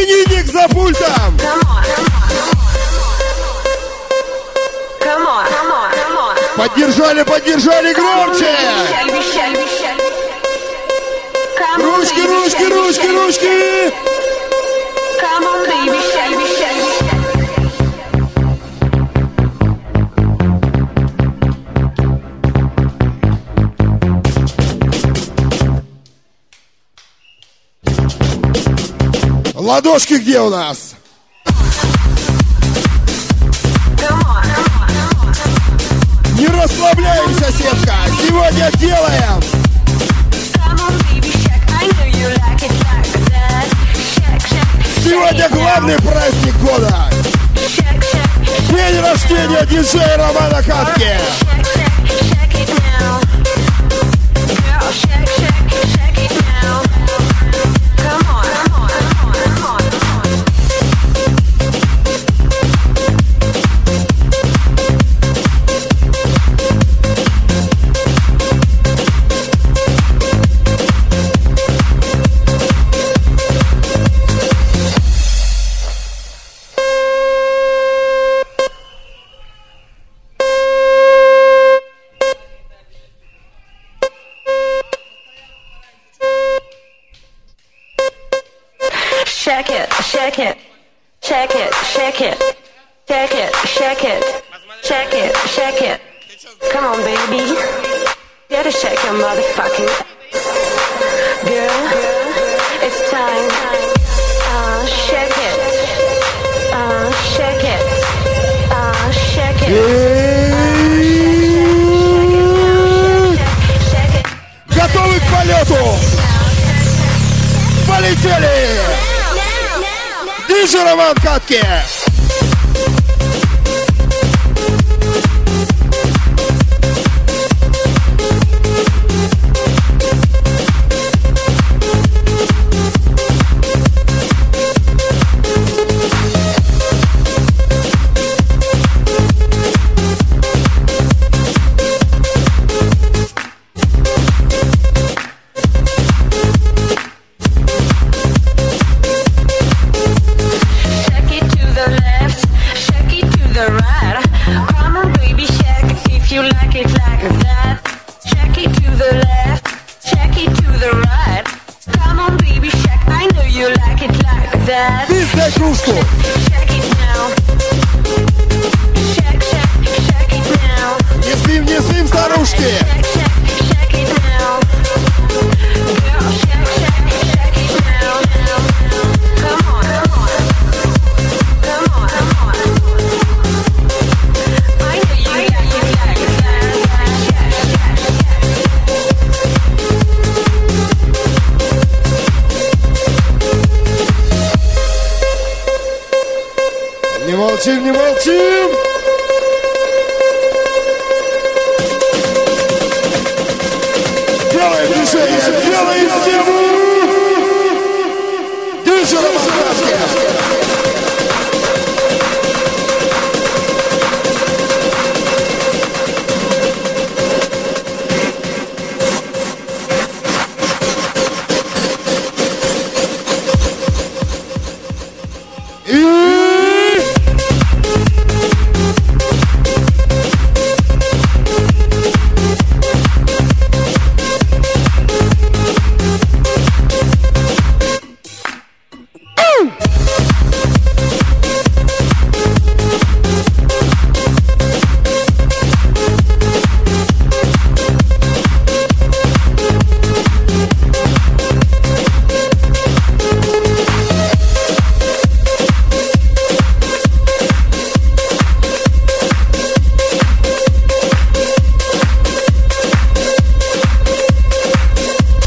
Именинник за пультом. Поддержали, поддержали громче. Ручки, ручки, ручки, ручки. Ладошки где у нас? Не расслабляемся, сетка. Сегодня делаем. Сегодня главный праздник года. День рождения диджея Романа Катки. Готовы к полету? Полетели! Диджей Роман Катки! Пиздай кружку! Не спим, старушки! Не молчим, не молчим! Делаем движение, делаем тему! Диджей Роман Катки! И